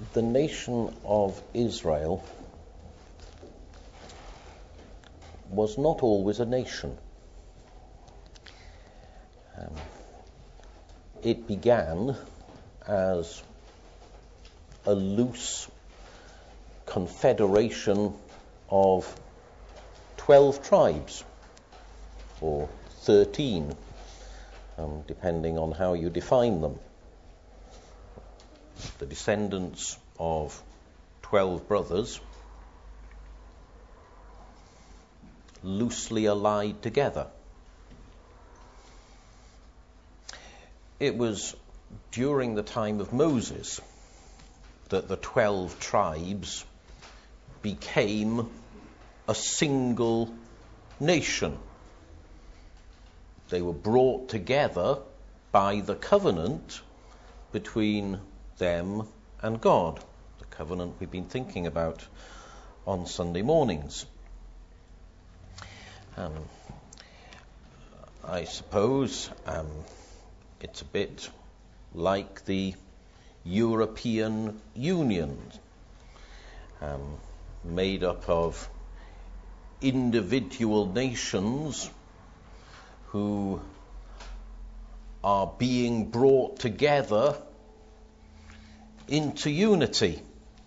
the nation of Israel was not always a nation. It began as a loose confederation of 12 tribes, or 13, depending on how you define them. The descendants of 12 brothers, loosely allied together. It was during the time of Moses that the 12 tribes became a single nation. They were brought together by the covenant between them and God, the covenant we've been thinking about on Sunday mornings. I suppose it's a bit like the European Union, made up of individual nations who are being brought together into unity.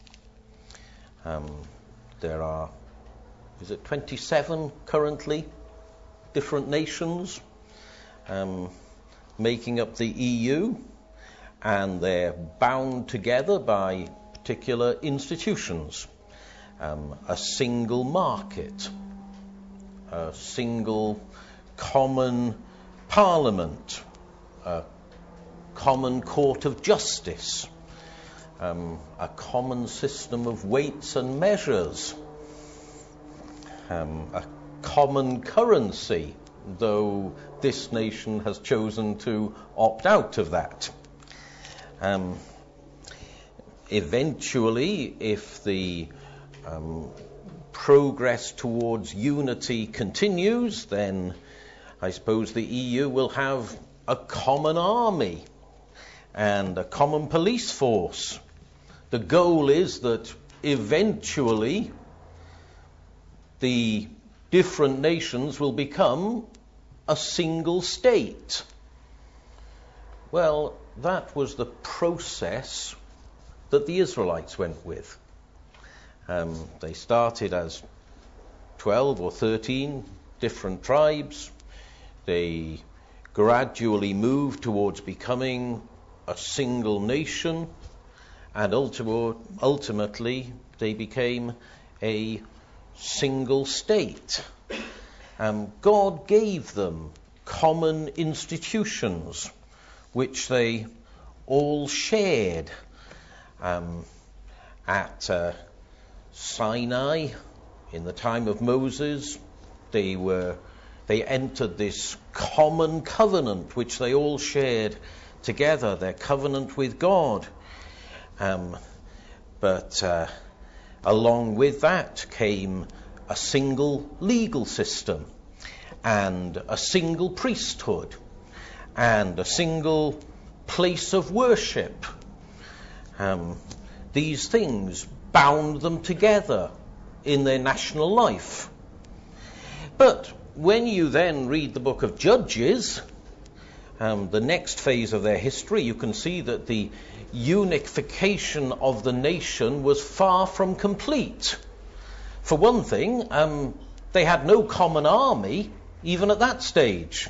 There are, 27 currently, different nations making up the EU, and they're bound together by particular institutions. A single market, a single common parliament, a common court of justice, a common system of weights and measures, a common currency, though this nation has chosen to opt out of that. Eventually, if the progress towards unity continues, then I suppose the EU will have a common army and a common police force. The goal is that eventually the different nations will become a single state. Well, that was the process that the Israelites went with. They started as 12 or 13 different tribes. They gradually moved towards becoming a single nation, and ultimately they became a single state. God gave them common institutions which they all shared. At Sinai, in the time of Moses, they entered this common covenant which they all shared together, their covenant with God. But along with that came a single legal system, and a single priesthood, and a single place of worship. These things bound them together in their national life. But when you then read the book of Judges, the next phase of their history, you can see that the unification of the nation was far from complete. For one thing, they had no common army even at that stage.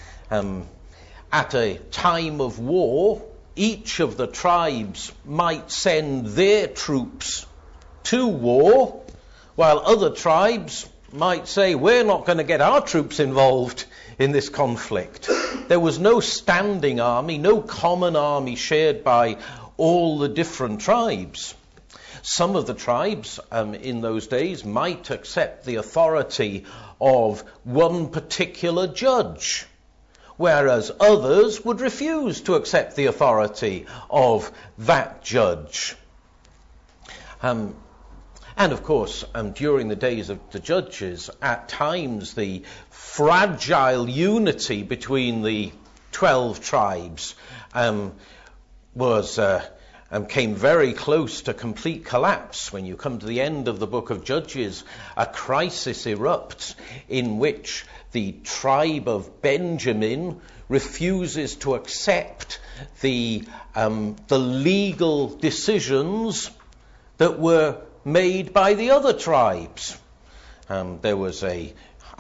At a time of war, each of the tribes might send their troops to war, while other tribes might say, we're not going to get our troops involved in this conflict. There was no standing army, no common army shared by all the different tribes. Some of the tribes in those days might accept the authority of one particular judge, whereas others would refuse to accept the authority of that judge. And of course, during the days of the judges, at times the fragile unity between the 12 tribes was came very close to complete collapse. When you come to the end of the book of Judges, a crisis erupts in which the tribe of Benjamin refuses to accept the legal decisions that were made by the other tribes. There was there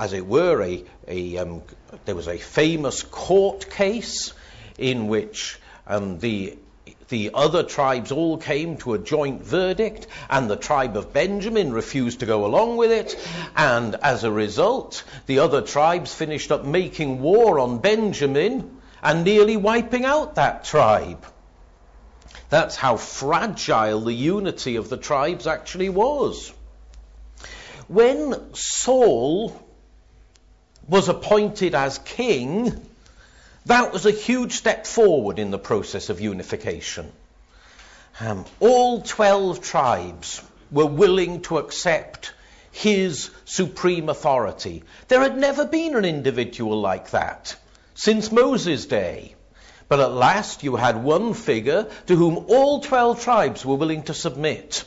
was a famous court case in which the other tribes all came to a joint verdict, and the tribe of Benjamin refused to go along with it, and as a result, the other tribes finished up making war on Benjamin and nearly wiping out that tribe. That's how fragile the unity of the tribes actually was. When Saul was appointed as king, that was a huge step forward in the process of unification. All 12 tribes were willing to accept his supreme authority. There had never been an individual like that since Moses' day. But at last you had one figure to whom all 12 tribes were willing to submit.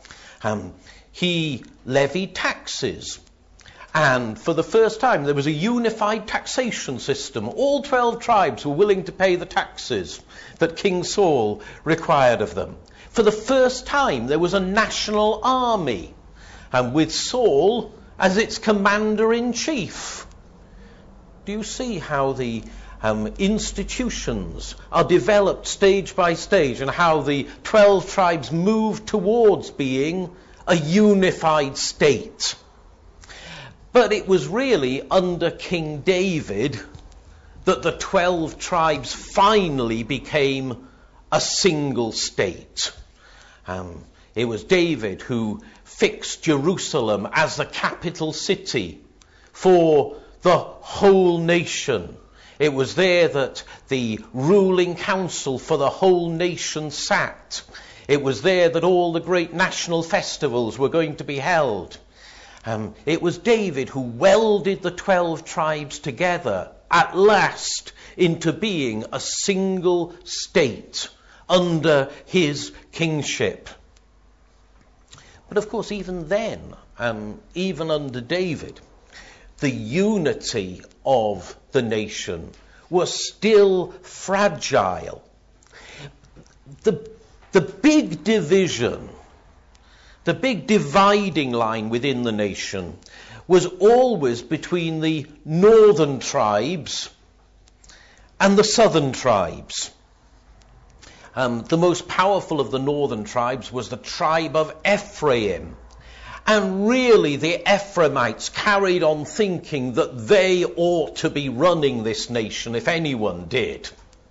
He levied taxes. And for the first time, there was a unified taxation system. All 12 tribes were willing to pay the taxes that King Saul required of them. For the first time, there was a national army, and with Saul as its commander-in-chief. Do you see how the institutions are developed stage by stage, and how the 12 tribes move towards being a unified state? But it was really under King David that the 12 tribes finally became a single state. It was David who fixed Jerusalem as the capital city for the whole nation. It was there that the ruling council for the whole nation sat. It was there that all the great national festivals were going to be held. It was David who welded the 12 tribes together at last into being a single state under his kingship. But of course, even then, even under David, the unity of the nation was still fragile. The big division, the big dividing line within the nation was always between the northern tribes and the southern tribes. The most powerful of the northern tribes was the tribe of Ephraim. And really the Ephraimites carried on thinking that they ought to be running this nation, if anyone did.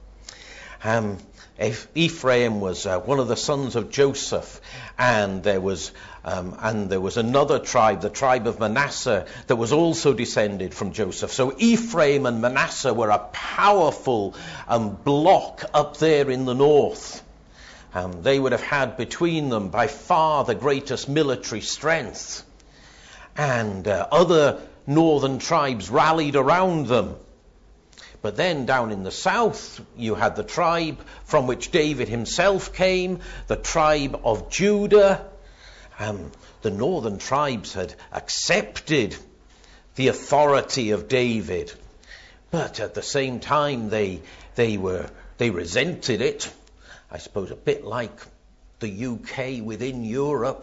Ephraim was one of the sons of Joseph, and there was another tribe, the tribe of Manasseh, that was also descended from Joseph. So Ephraim and Manasseh were a powerful block up there in the north. They would have had between them by far the greatest military strength. And other northern tribes rallied around them. But then down in the south, you had the tribe from which David himself came, the tribe of Judah. The northern tribes had accepted the authority of David. But at the same time, they resented it. I suppose a bit like the UK within Europe.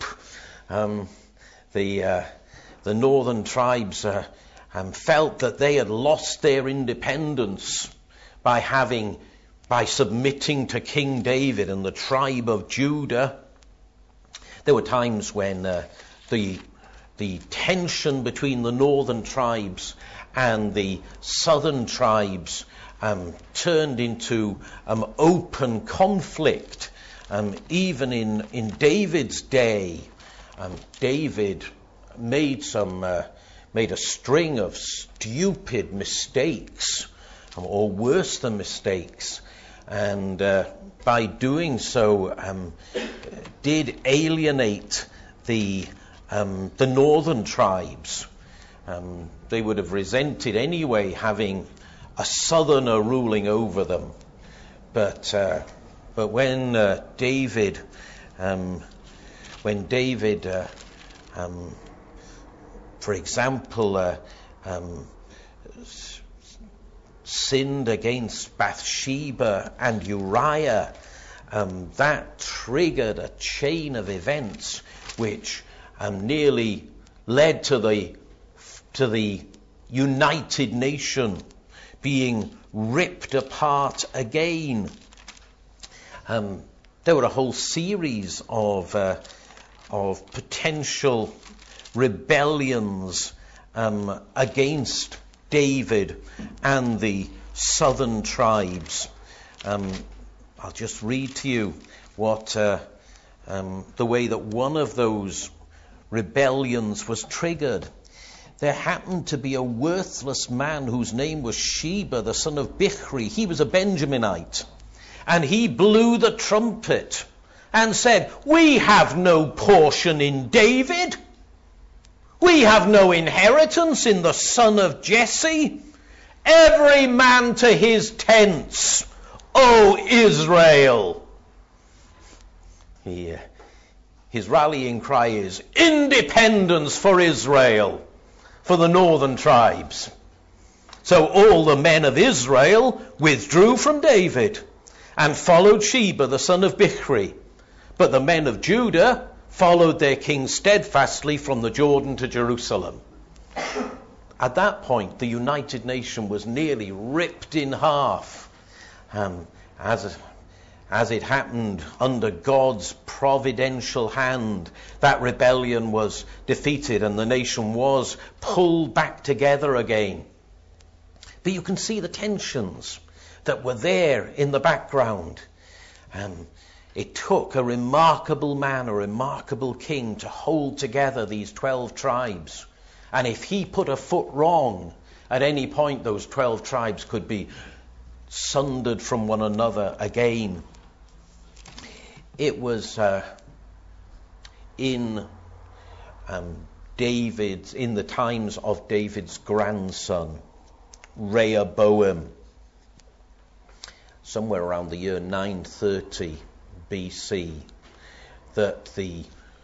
The northern tribes felt that they had lost their independence by submitting to King David and the tribe of Judah. There were times when the tension between the northern tribes and the southern tribes turned into open conflict. Even in David's day, David made a string of stupid mistakes, or worse than mistakes, and by doing so did alienate the northern tribes. They would have resented anyway having a southerner ruling over them. But But when David, for example, sinned against Bathsheba and Uriah, that triggered a chain of events which nearly led to the United Nation being ripped apart again. There were a whole series of potential rebellions against David and the southern tribes. I'll just read to you what the way that one of those rebellions was triggered. There happened to be a worthless man whose name was Sheba, the son of Bichri. He was a Benjaminite. And he blew the trumpet and said, "We have no portion in David. We have no inheritance in the son of Jesse. Every man to his tents, O Israel." His rallying cry is, "Independence for Israel," for the northern tribes. So all the men of Israel withdrew from David and followed Sheba, the son of Bichri. But the men of Judah followed their king steadfastly from the Jordan to Jerusalem. At that point, the United Nation was nearly ripped in half. As it happened under God's providential hand, that rebellion was defeated and the nation was pulled back together again. But you can see the tensions that were there in the background. It took a remarkable man, a remarkable king, to hold together these 12 tribes. And if he put a foot wrong, at any point those 12 tribes could be sundered from one another again. It was in the times of David's grandson, Rehoboam, somewhere around the year 930 BC, that the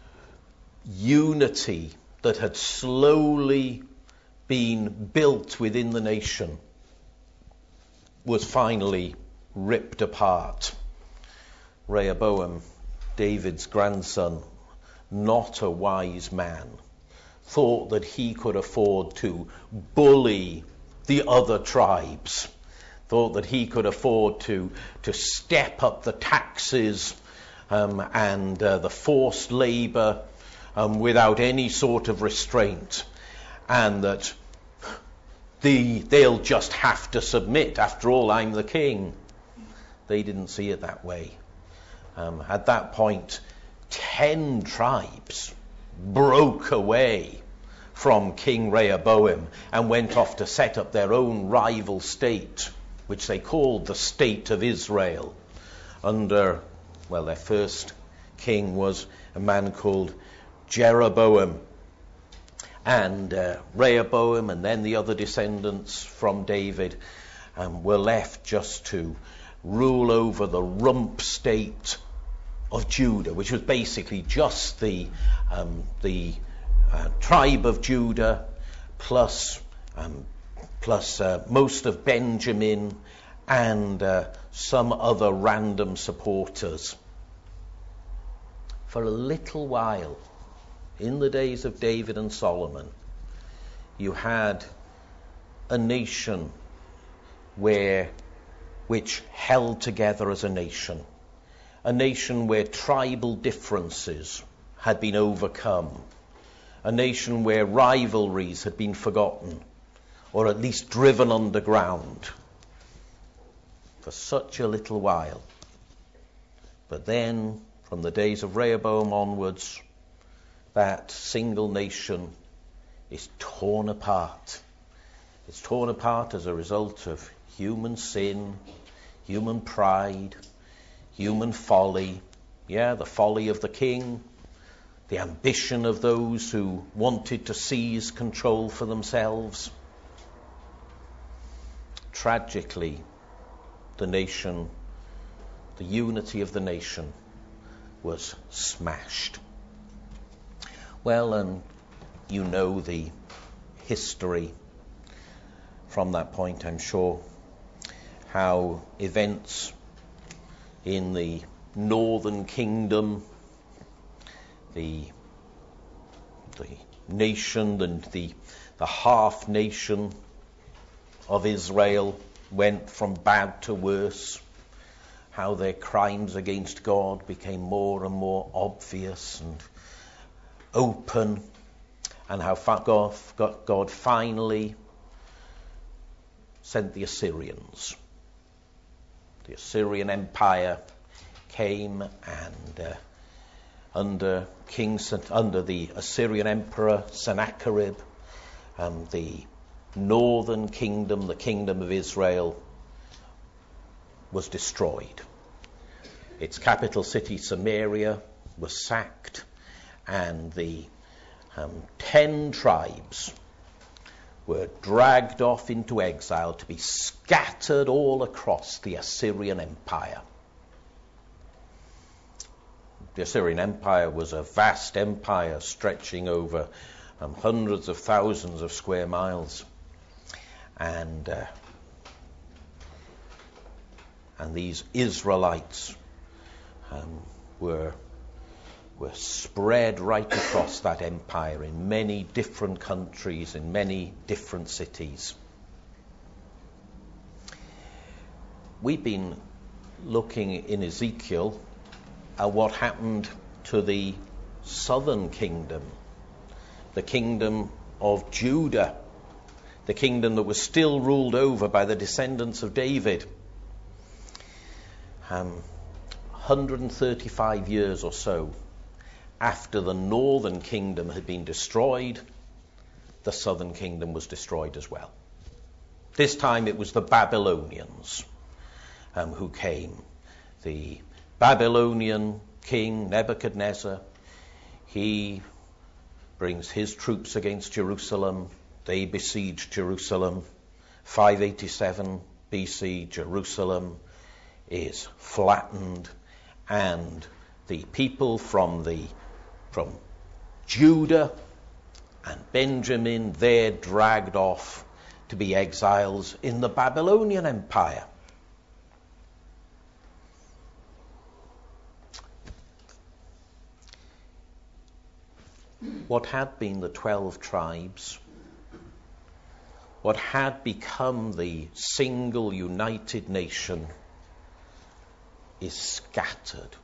unity that had slowly been built within the nation was finally ripped apart. Rehoboam, David's grandson, not a wise man, thought that he could afford to bully the other tribes, thought that he could afford to step up the taxes and the forced labor without any sort of restraint, and that they'll just have to submit. After all, I'm the king. They didn't see it that way. At that point, 10 tribes broke away from King Rehoboam and went off to set up their own rival state, which they called the State of Israel. Their first king was a man called Jeroboam. And Rehoboam and then the other descendants from David were left just to rule over the rump state of Judah, which was basically just the tribe of Judah plus most of Benjamin and some other random supporters. For a little while, in the days of David and Solomon, you had a nation which held together as a nation where tribal differences had been overcome, a nation where rivalries had been forgotten, or at least driven underground for such a little while. But then, from the days of Rehoboam onwards, that single nation is torn apart. It's torn apart as a result of human sin, human pride, human folly. The folly of the king, the ambition of those who wanted to seize control for themselves. Tragically, the nation the unity of the nation was smashed. Well, and you know the history from that point, I'm sure, how events in the northern kingdom, the nation, the half nation of Israel went from bad to worse, how their crimes against God became more and more obvious and open, and how God finally sent the Assyrians. The Assyrian Empire came, and under the Assyrian Emperor Sennacherib, the northern kingdom, the kingdom of Israel, was destroyed. Its capital city, Samaria, was sacked, and the 10 tribes were dragged off into exile to be scattered all across the Assyrian Empire. The Assyrian Empire was a vast empire stretching over hundreds of thousands of square miles. And these Israelites were spread right across that empire in many different countries, in many different cities. We've been looking in Ezekiel at what happened to the southern kingdom, the kingdom of Judah, the kingdom that was still ruled over by the descendants of David. 135 years or so after the northern kingdom had been destroyed, the southern kingdom was destroyed as well. This time it was the Babylonians who came. The Babylonian king Nebuchadnezzar, he brings his troops against Jerusalem. They besiege Jerusalem. 587 BC, Jerusalem is flattened, and the people from Judah and Benjamin, they're dragged off to be exiles in the Babylonian Empire. What had been the 12 tribes, what had become the single united nation, is scattered.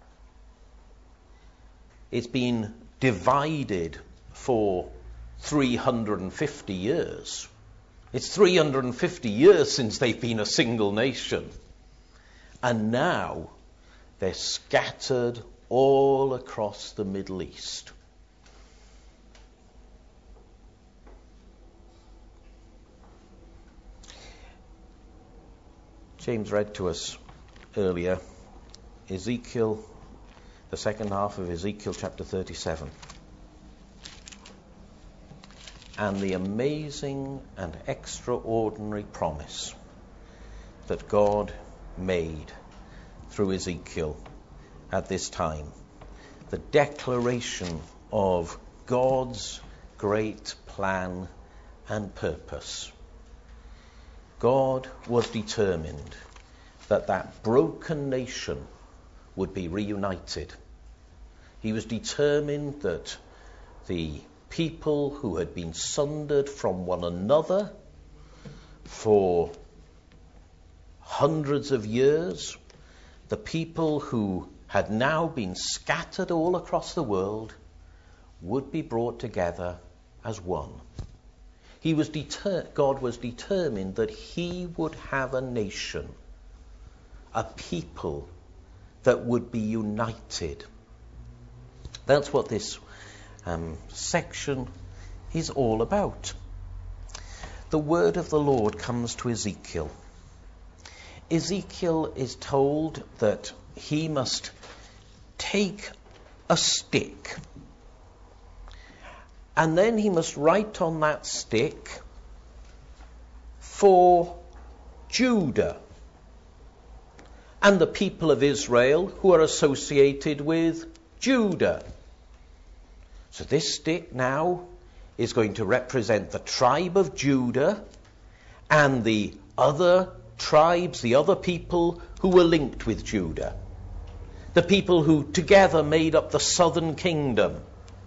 It's been divided for 350 years. It's 350 years since they've been a single nation. And now they're scattered all across the Middle East. James read to us earlier Ezekiel, the second half of Ezekiel chapter 37. And the amazing and extraordinary promise that God made through Ezekiel at this time. The declaration of God's great plan and purpose. God was determined that broken nation would be reunited. He was determined that the people who had been sundered from one another for hundreds of years, the people who had now been scattered all across the world, would be brought together as one. God was determined that he would have a nation, a people that would be united. That's what this section is all about. The word of the Lord comes to Ezekiel. Ezekiel is told that he must take a stick, and then he must write on that stick, "For Judah." and the people of Israel who are associated with Judah. So this stick now is going to represent the tribe of Judah and the other tribes, the other people who were linked with Judah. The people who together made up the southern kingdom.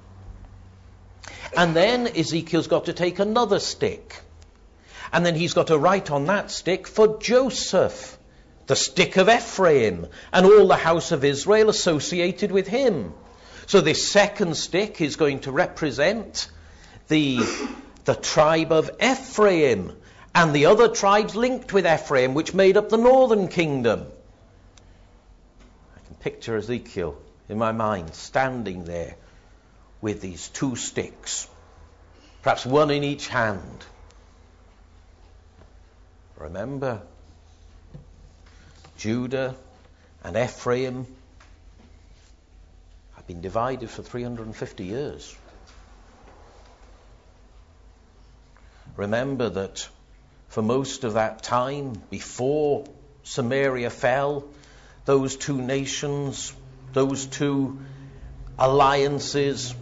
And then Ezekiel's got to take another stick. And then he's got to write on that stick for Joseph, the stick of Ephraim, and all the house of Israel associated with him. So this second stick is going to represent the tribe of Ephraim and the other tribes linked with Ephraim, which made up the northern kingdom. I can picture Ezekiel in my mind standing there with these two sticks, perhaps one in each hand. Remember, Judah and Ephraim have been divided for 350 years. Remember that for most of that time, before Samaria fell, those two nations, those two alliances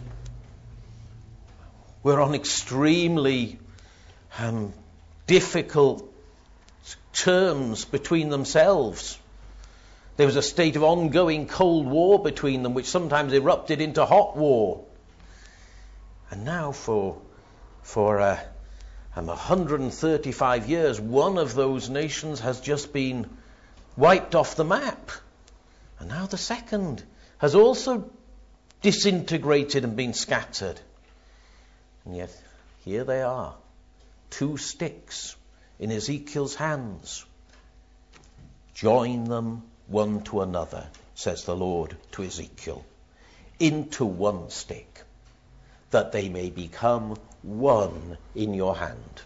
were on extremely difficult terms between themselves. There was a state of ongoing Cold War between them, which sometimes erupted into hot war. And now for 135 years, one of those nations has just been wiped off the map. And now the second has also disintegrated and been scattered. And yet, here they are, two sticks in Ezekiel's hands. Join them one to another, says the Lord to Ezekiel, into one stick, that they may become one in your hand.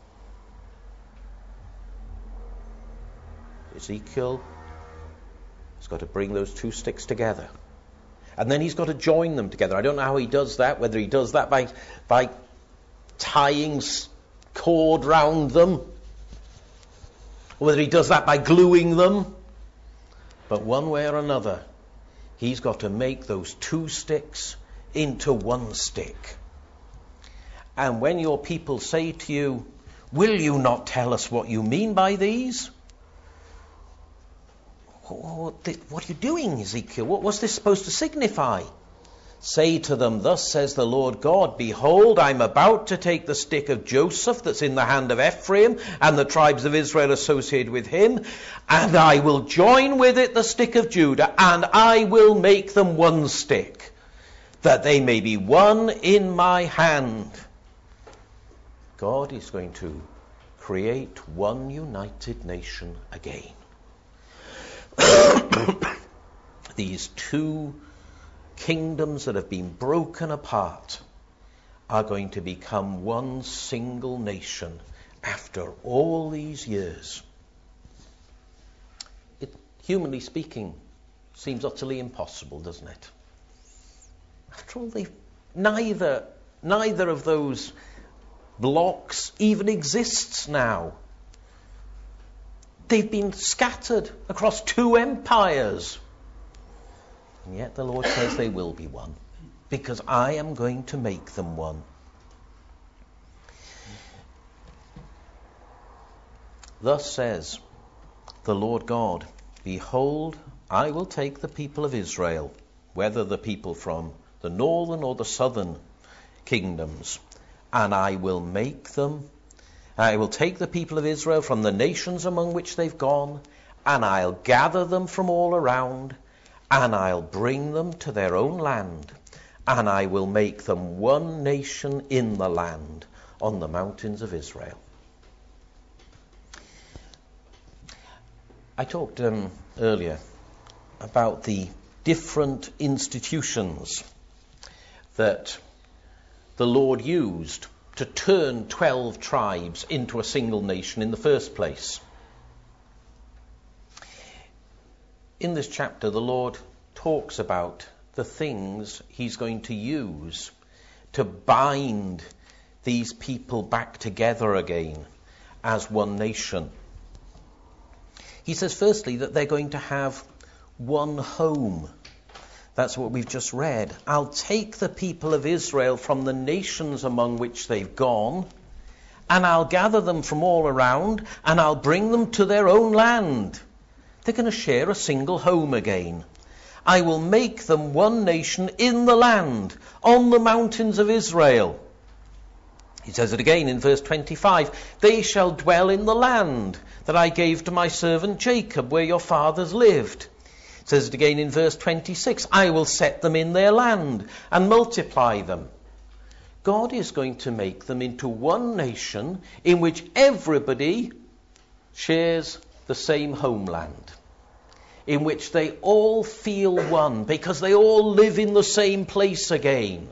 Ezekiel has got to bring those two sticks together. And then he's got to join them together. I don't know how he does that, whether he does that by tying cord round them, or whether he does that by gluing them. But one way or another, he's got to make those two sticks into one stick. And when your people say to you, "Will you not tell us what you mean by these?" What are you doing, Ezekiel? What's this supposed to signify? Say to them, "Thus says the Lord God, behold, I'm about to take the stick of Joseph that's in the hand of Ephraim and the tribes of Israel associated with him, and I will join with it the stick of Judah, and I will make them one stick, that they may be one in my hand." God is going to create one united nation again. These two kingdoms that have been broken apart are going to become one single nation after all these years. It, humanly speaking, seems utterly impossible, doesn't it? After all, neither of those blocks even exists now. They've been scattered across two empires. And yet the Lord says they will be one, because I am going to make them one. Thus says the Lord God, behold, I will take the people of Israel, whether the people from the northern or the southern kingdoms, and I will take the people of Israel from the nations among which they've gone, and I'll gather them from all around, and I'll bring them to their own land, and I will make them one nation in the land on the mountains of Israel. I talked earlier about the different institutions that the Lord used to turn 12 tribes into a single nation in the first place. In this chapter, the Lord talks about the things he's going to use to bind these people back together again as one nation. He says, firstly, that they're going to have one home. That's what we've just read. I'll take the people of Israel from the nations among which they've gone, and I'll gather them from all around, and I'll bring them to their own land. They're going to share a single home again. I will make them one nation in the land, on the mountains of Israel. He says it again in verse 25. They shall dwell in the land that I gave to my servant Jacob, where your fathers lived. It says it again in verse 26. I will set them in their land and multiply them. God is going to make them into one nation in which everybody shares the same homeland, in which they all feel one because they all live in the same place again.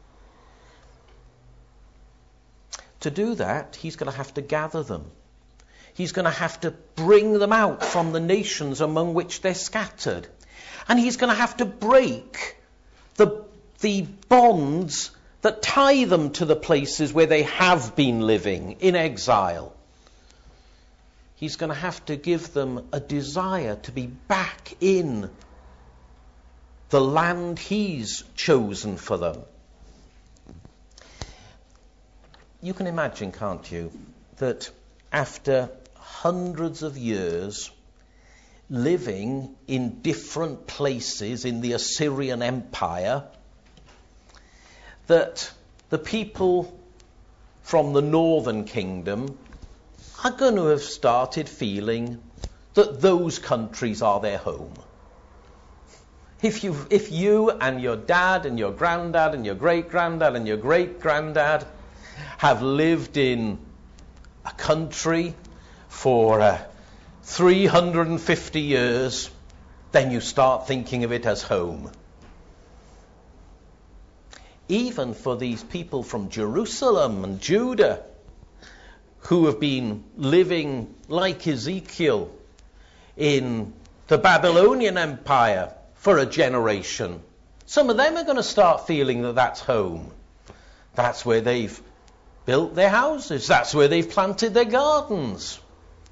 To do that, he's going to have to gather them. He's going to have to bring them out from the nations among which they're scattered. And he's going to have to break the bonds that tie them to the places where they have been living in exile. He's going to have to give them a desire to be back in the land he's chosen for them. You can imagine, can't you, that after hundreds of years living in different places in the Assyrian Empire, that the people from the northern kingdom are going to have started feeling that those countries are their home. If you and your dad and your granddad and your great-granddad and your great-granddad have lived in a country for 350 years, then you start thinking of it as home. Even for these people from Jerusalem and Judah, who have been living like Ezekiel in the Babylonian Empire for a generation, some of them are going to start feeling that that's home. That's where they've built their houses. That's where they've planted their gardens.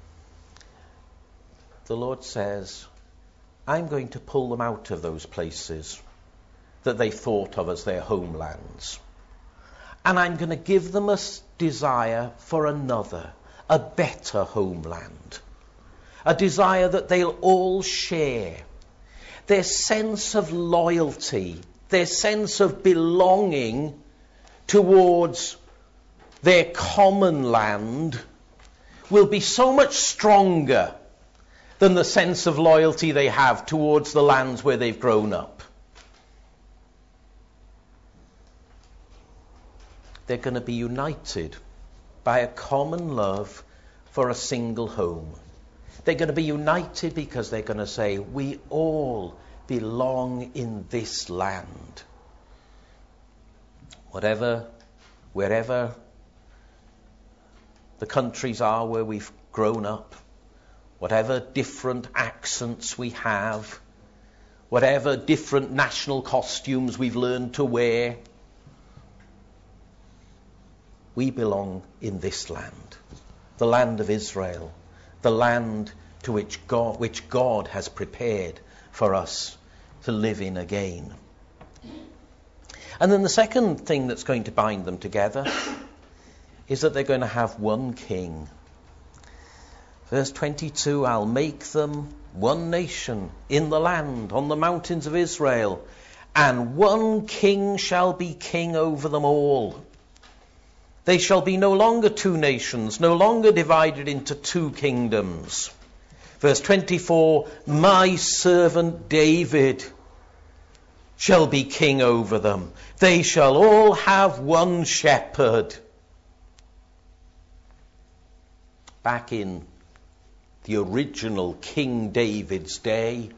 The Lord says, I'm going to pull them out of those places that they thought of as their homelands. And I'm going to give them a desire for another, a better homeland. A desire that they'll all share. Their sense of loyalty, their sense of belonging towards their common land will be so much stronger than the sense of loyalty they have towards the lands where they've grown up. They're going to be united by a common love for a single home. They're going to be united because they're going to say, we all belong in this land. Wherever the countries are where we've grown up, whatever different accents we have, whatever different national costumes we've learned to wear, we belong in this land, the land of Israel, the land to which God has prepared for us to live in again. And then the second thing that's going to bind them together is that they're going to have one king. Verse 22, I'll make them one nation in the land, on the mountains of Israel, and one king shall be king over them all. They shall be no longer two nations, no longer divided into two kingdoms. Verse 24, my servant David shall be king over them. They shall all have one shepherd. Back in the original King David's day,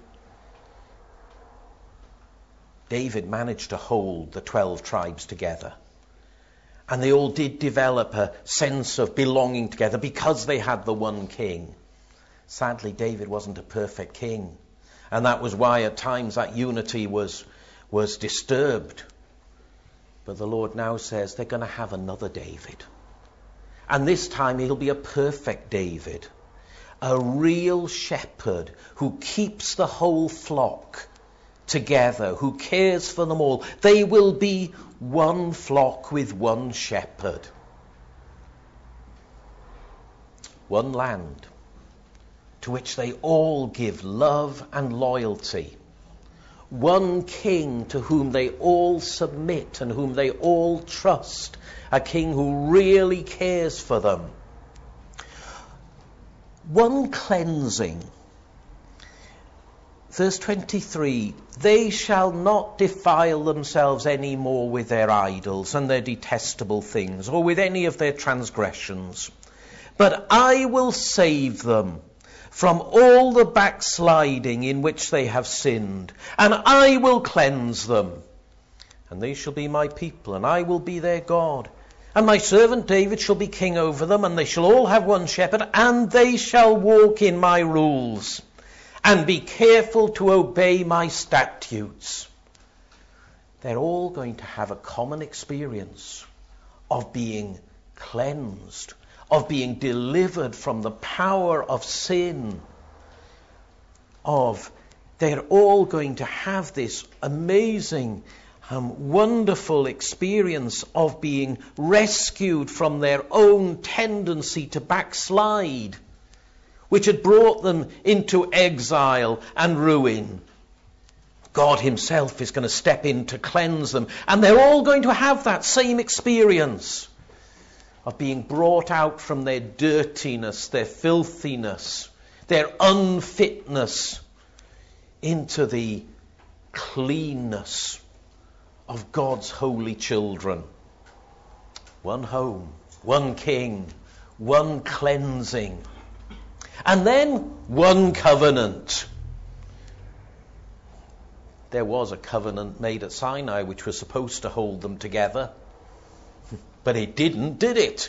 David managed to hold the 12 tribes together. And they all did develop a sense of belonging together because they had the one king. Sadly, David wasn't a perfect king. And that was why at times that unity was disturbed. But the Lord now says they're going to have another David. And this time he'll be a perfect David. a real shepherd who keeps the whole flock together, who cares for them all. They will be one flock with one shepherd. One land to which they all give love and loyalty. One king to whom they all submit and whom they all trust. A king who really cares for them. One cleansing. Verse 23, they shall not defile themselves any more with their idols and their detestable things, or with any of their transgressions. But I will save them from all the backsliding in which they have sinned, and I will cleanse them. And they shall be my people, and I will be their God. And my servant David shall be king over them, and they shall all have one shepherd, and they shall walk in my rules, and be careful to obey my statutes. They're all going to have a common experience of being cleansed, of being delivered from the power of sin, they're all going to have this amazing, wonderful experience of being rescued from their own tendency to backslide, which had brought them into exile and ruin. God himself is going to step in to cleanse them, and they're all going to have that same experience of being brought out from their dirtiness, their filthiness, their unfitness, into the cleanness of God's holy children. One home, one king, one cleansing, and then one covenant. There was a covenant made at Sinai which was supposed to hold them together. But it didn't, did it?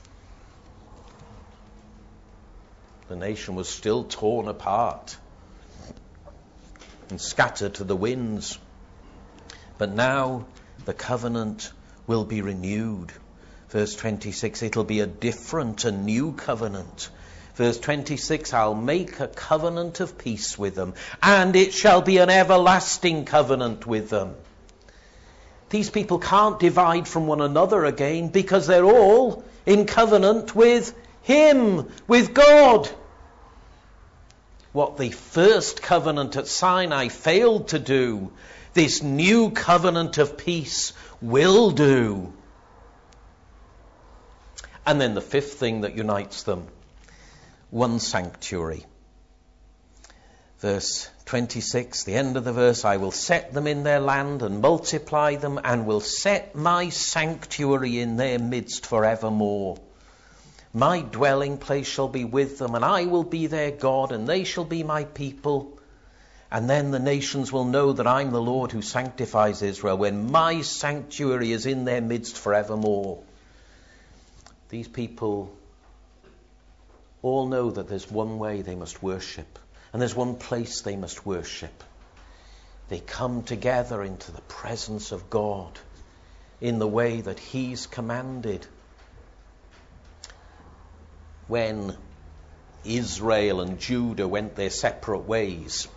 The nation was still torn apart and scattered to the winds. But now the covenant will be renewed. Verse 26, it'll be a different, a new covenant. Verse 26, I'll make a covenant of peace with them, and it shall be an everlasting covenant with them. These people can't divide from one another again because they're all in covenant with him, with God. What the first covenant at Sinai failed to do, this new covenant of peace will do. And then the fifth thing that unites them, one sanctuary. Verse 26, the end of the verse, I will set them in their land and multiply them, and will set my sanctuary in their midst forevermore. My dwelling place shall be with them, and I will be their God, and they shall be my people. And then the nations will know that I'm the Lord who sanctifies Israel, when my sanctuary is in their midst forevermore. These people all know that there's one way they must worship. And there's one place they must worship. They come together into the presence of God in the way that he's commanded. When Israel and Judah went their separate ways,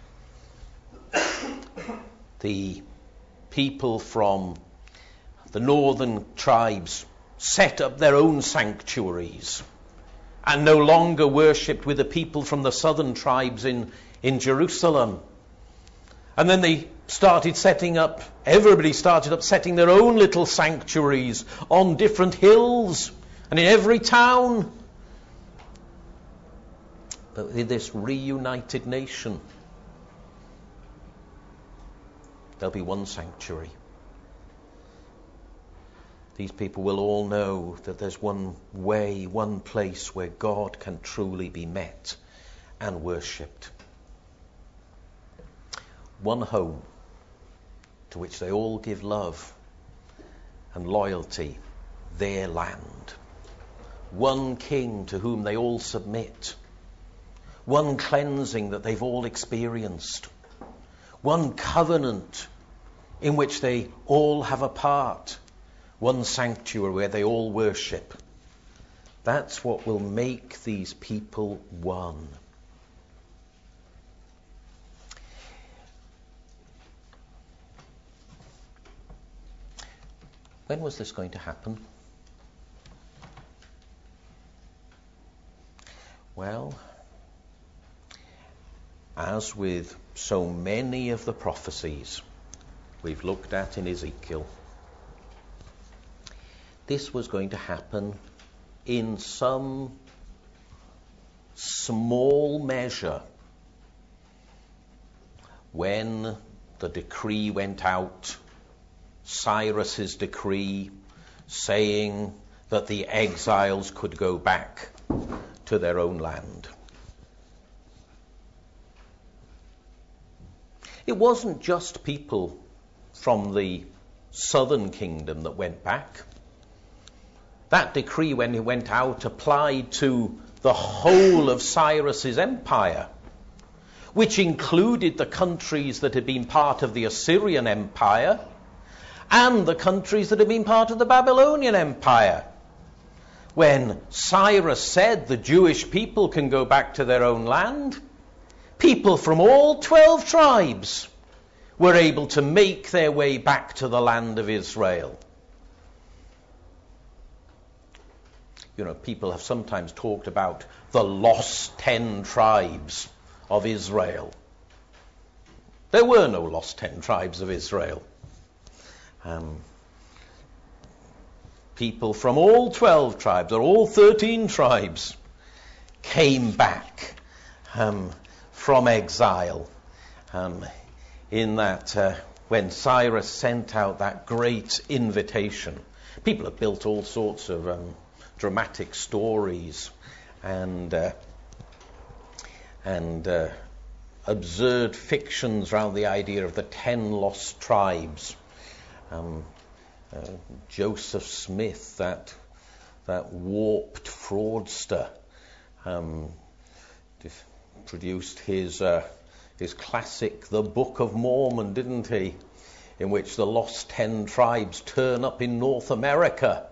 the people from the northern tribes set up their own sanctuaries and no longer worshipped with the people from the southern tribes in Jerusalem. And then everybody started setting up their own little sanctuaries on different hills and in every town. But in this reunited nation, there'll be one sanctuary. These people will all know that there's one way, one place where God can truly be met and worshipped. One home to which they all give love and loyalty, their land. One king to whom they all submit. One cleansing that they've all experienced. One covenant in which they all have a part. One sanctuary where they all worship. That's what will make these people one. When was this going to happen? Well, as with so many of the prophecies we've looked at in Ezekiel, this was going to happen in some small measure when the decree went out, Cyrus's decree, saying that the exiles could go back to their own land. It wasn't just people from the southern kingdom that went back. That decree, when it went out, applied to the whole of Cyrus's empire, which included the countries that had been part of the Assyrian Empire and the countries that had been part of the Babylonian Empire. When Cyrus said the Jewish people can go back to their own land, people from all 12 tribes were able to make their way back to the land of Israel. You know, people have sometimes talked about the lost 10 tribes of Israel. There were no lost 10 tribes of Israel. People from all 12 tribes, or all 13 tribes, came back from exile in that when Cyrus sent out that great invitation. People have built all sorts of dramatic stories and absurd fictions around the idea of the 10 lost tribes. Joseph Smith, that warped fraudster, produced his classic, The Book of Mormon, didn't he? In which the lost 10 tribes turn up in North America.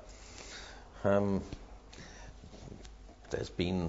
There's been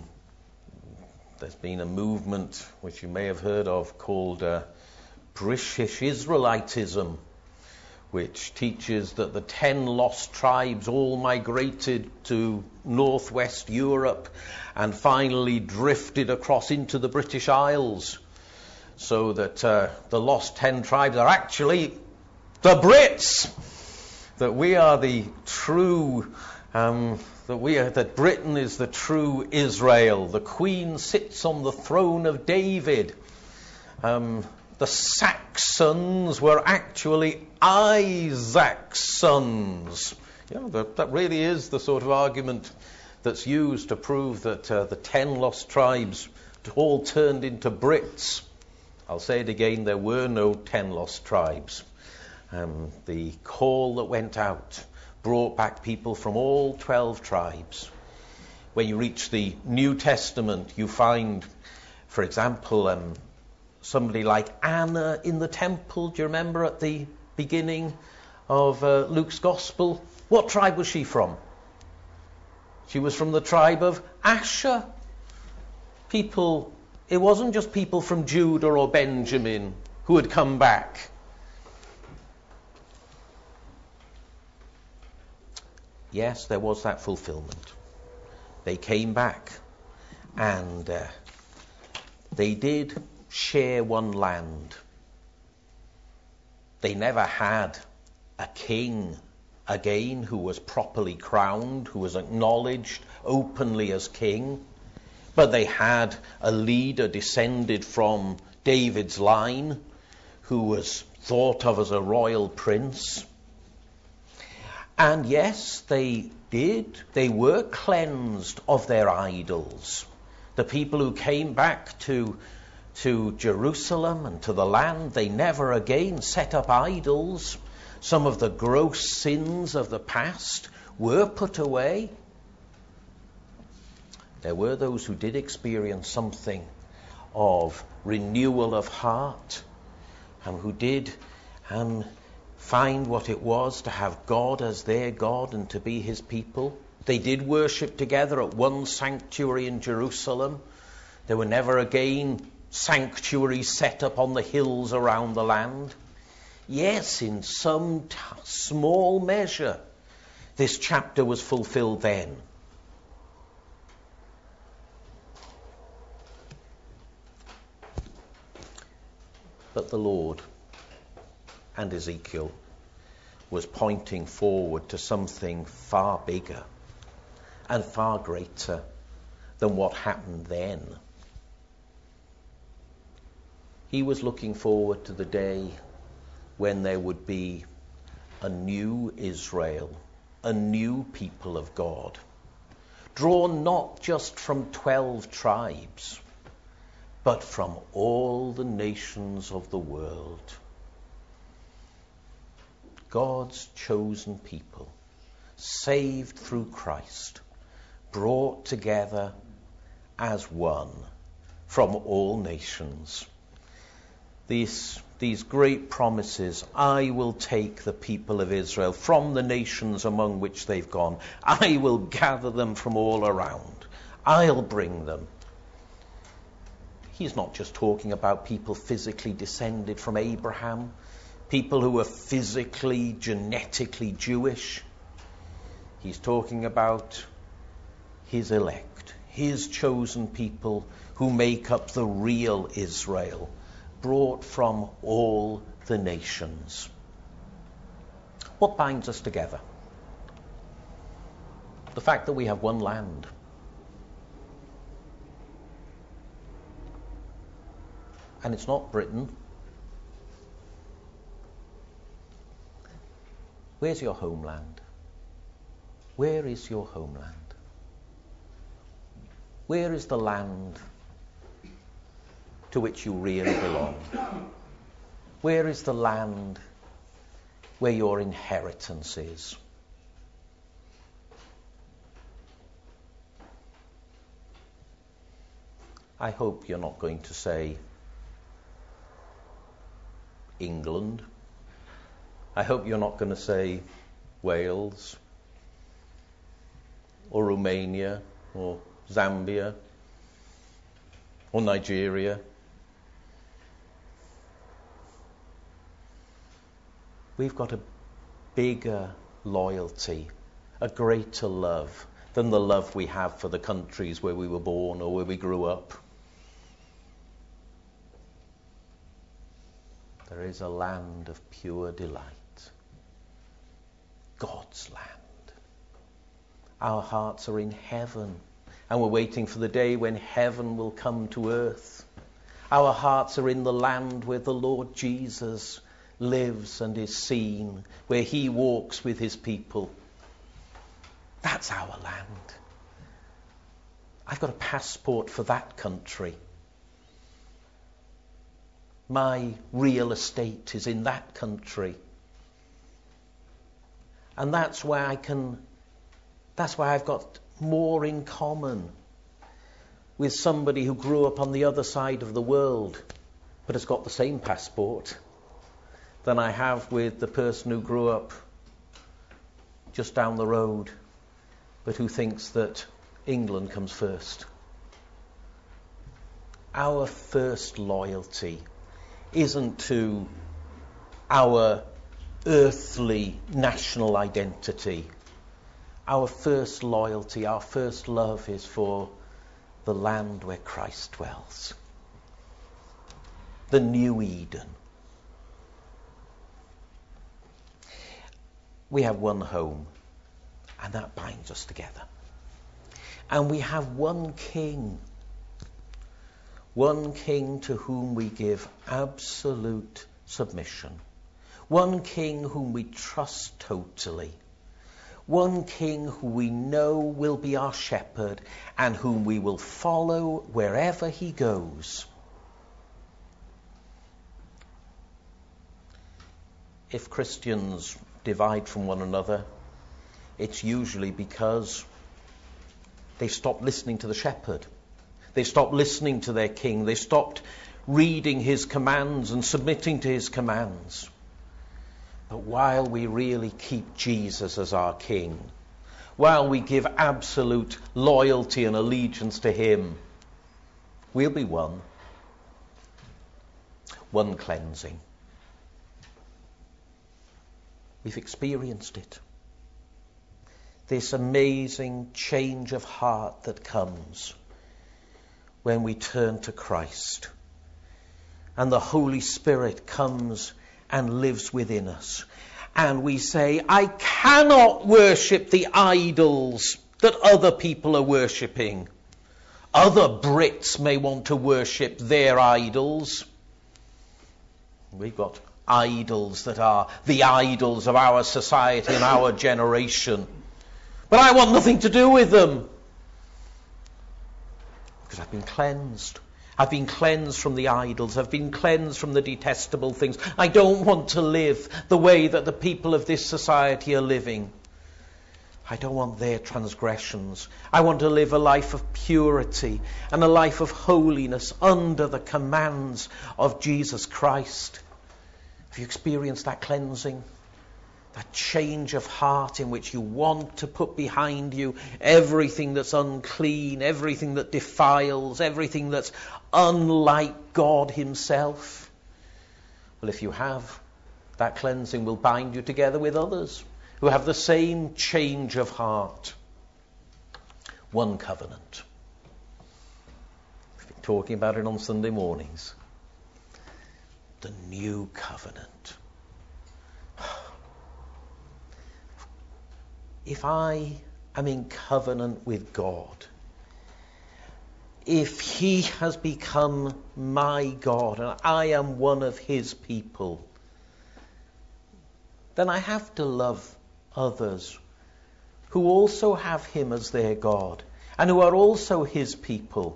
a movement which you may have heard of called British Israelitism, which teaches that the 10 lost tribes all migrated to northwest Europe and finally drifted across into the British Isles, so that the lost 10 tribes are actually the Brits, that we are the true, that Britain is the true Israel. The Queen sits on the throne of David. The Saxons were actually Isaac's sons. You know, that really is the sort of argument that's used to prove that the 10 lost tribes all turned into Brits. I'll say it again, there were no 10 lost tribes. The call that went out brought back people from all 12 tribes. When you reach the New Testament, you find, for example, somebody like Anna in the temple. Do you remember at the beginning of Luke's Gospel? What tribe was she from? She was from the tribe of Asher. It wasn't just people from Judah or Benjamin who had come back. Yes, there was that fulfillment. They came back and they did share one land. They never had a king again who was properly crowned, who was acknowledged openly as king, but they had a leader descended from David's line who was thought of as a royal prince. And yes, they were cleansed of their idols. The people who came back to Jerusalem and to the land, they never again set up idols. Some of the gross sins of the past were put away. There were those who did experience something of renewal of heart and who did find what it was to have God as their God and to be his people. They did worship together at one sanctuary in Jerusalem. There were never again sanctuaries set up on the hills around the land. Yes, in some small measure, this chapter was fulfilled then. But the Lord and Ezekiel was pointing forward to something far bigger and far greater than what happened then. He was looking forward to the day when there would be a new Israel, a new people of God, drawn not just from 12 tribes, but from all the nations of the world. God's chosen people, saved through Christ, brought together as one from all nations. These great promises: I will take the people of Israel from the nations among which they've gone. I will gather them from all around. I'll bring them. He's not just talking about people physically descended from Abraham, people who were physically, genetically Jewish. He's talking about his elect, his chosen people who make up the real Israel, brought from all the nations. What binds us together? The fact that we have one land. And it's not Britain. Where's your homeland? Where is your homeland? Where is the land to which you really belong? Where is the land where your inheritance is? I hope you're not going to say England. I hope you're not going to say Wales or Romania or Zambia or Nigeria. We've got a bigger loyalty, a greater love than the love we have for the countries where we were born or where we grew up. There is a land of pure delight, God's land. Our hearts are in heaven, and we're waiting for the day when heaven will come to earth. Our hearts are in the land where the Lord Jesus lives and is seen, where he walks with his people. That's our land. I've got a passport for that country. My real estate is in that country. And that's why I've got more in common with somebody who grew up on the other side of the world but has got the same passport than I have with the person who grew up just down the road but who thinks that England comes first. Our first loyalty isn't to our earthly national identity. Our first loyalty, our first love is for the land where Christ dwells. The new Eden. We have one home, and that binds us together. And we have one king to whom we give absolute submission, one king whom we trust totally, one king who we know will be our shepherd and whom we will follow wherever he goes. If Christians divide from one another, it's usually because they stopped listening to the shepherd. They stopped listening to their king. They stopped reading his commands and submitting to his commands. But while we really keep Jesus as our king, while we give absolute loyalty and allegiance to him, we'll be one. One cleansing. We've experienced it. This amazing change of heart that comes when we turn to Christ. And the Holy Spirit comes and lives within us. And we say, I cannot worship the idols that other people are worshipping. Other Brits may want to worship their idols. We've got idols that are the idols of our society and our generation. But I want nothing to do with them. Because I've been cleansed. I've been cleansed from the idols. I've been cleansed from the detestable things. I don't want to live the way that the people of this society are living. I don't want their transgressions. I want to live a life of purity and a life of holiness under the commands of Jesus Christ. Have you experienced that cleansing? That change of heart in which you want to put behind you everything that's unclean, everything that defiles, everything that's unlike God himself? Well, if you have, that cleansing will bind you together with others who have the same change of heart. One covenant. We've been talking about it on Sunday mornings. The new covenant. If I am in covenant with God, if he has become my God and I am one of his people, then I have to love others who also have him as their God and who are also his people.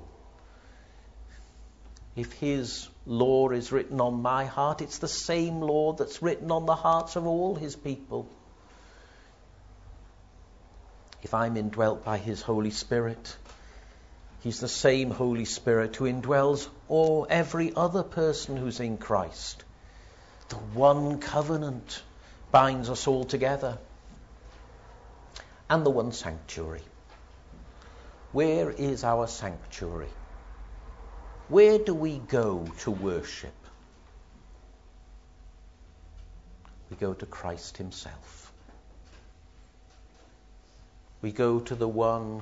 If his law is written on my heart, it's the same law that's written on the hearts of all his people. If I'm indwelt by his Holy Spirit, he's the same Holy Spirit who indwells every other person who's in Christ. The one covenant binds us all together. And the one sanctuary. Where is our sanctuary? Where do we go to worship? We go to Christ himself. We go to the one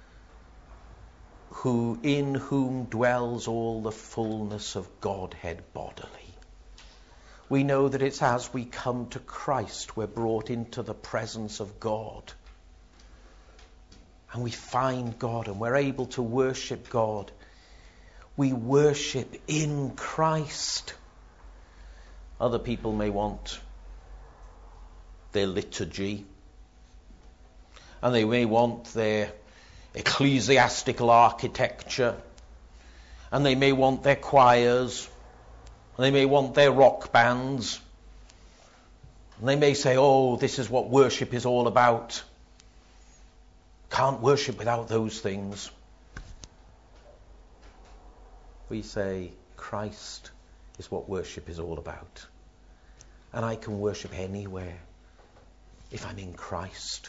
in whom dwells all the fullness of Godhead bodily. We know that it's as we come to Christ we're brought into the presence of God. And we find God and we're able to worship God. We worship in Christ. Other people may want their liturgy, and they may want their ecclesiastical architecture, and they may want their choirs, and they may want their rock bands, and they may say, oh, this is what worship is all about. Can't worship without those things. We say Christ is what worship is all about. And I can worship anywhere if I'm in Christ.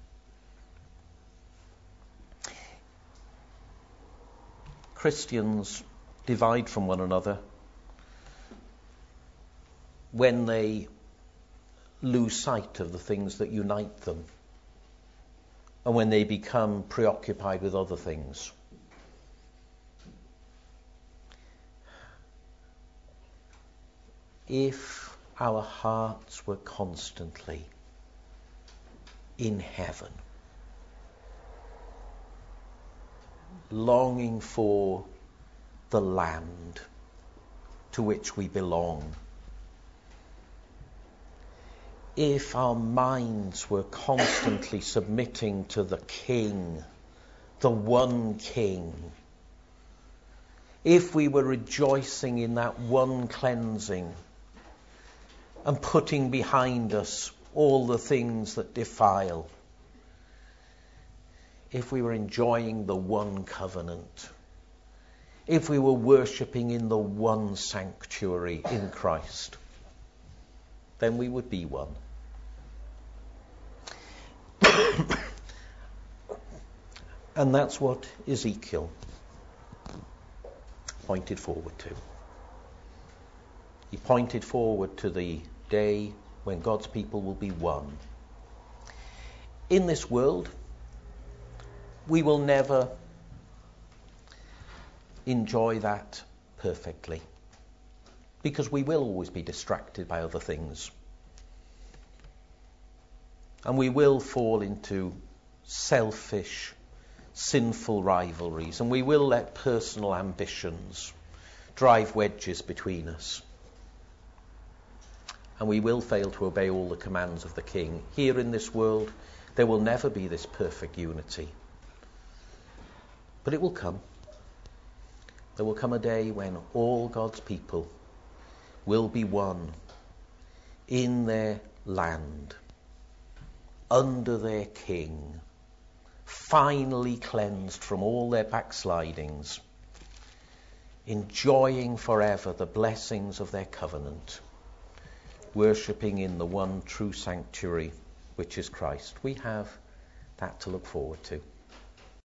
Christians divide from one another when they lose sight of the things that unite them and when they become preoccupied with other things. If our hearts were constantly in heaven, longing for the land to which we belong, if our minds were constantly submitting to the King, the one King, if we were rejoicing in that one cleansing and putting behind us all the things that defile, if we were enjoying the one covenant, if we were worshipping in the one sanctuary in Christ, then we would be one. And that's what Ezekiel pointed forward to. He pointed forward to the day when God's people will be one. In this world, we will never enjoy that perfectly, because we will always be distracted by other things. And we will fall into selfish, sinful rivalries, and we will let personal ambitions drive wedges between us. And we will fail to obey all the commands of the King. Here in this world, there will never be this perfect unity. But it will come. There will come a day when all God's people will be one in their land, under their King, finally cleansed from all their backslidings, enjoying forever the blessings of their covenant, worshipping in the one true sanctuary, which is Christ. We have that to look forward to.